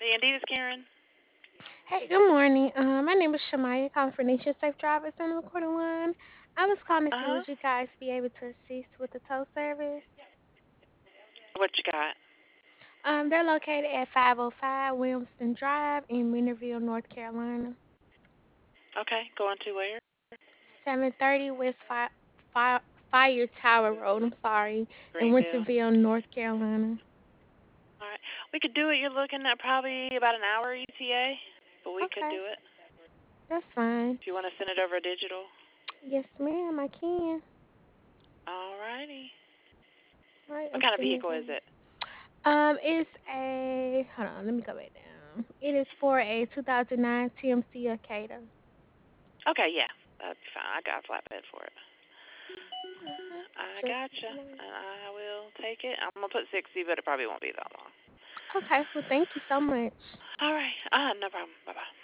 D&D is Karen. Hey, good morning. My name is Shamaya, calling for Nation Safe Drivers on the recording line. I was calling to see Uh-huh. would you guys be able to assist with the tow service. What you got? They're located at 505 Williamston Drive in Minerville, North Carolina. Okay, going to where? 730 West Fire Tower Road. I'm sorry, in Greenville. Winterville, North Carolina. All right. We could do it. You're looking at probably about an hour ETA, but we could Okay, do it. that's fine. If you want to send it over digital. Yes, ma'am, I can. All righty. All right, What I'm kind of sending it vehicle is over. it? It's a hold on, let me go back down. It is for a 2009 TMC Akata. Okay, yeah. That'd be fine. I got a flatbed for it. Okay, I just gotcha. And I will take it. I'm going to put 60, but it probably won't be that long. okay. Well, thank you so much. All right. No problem. Bye-bye.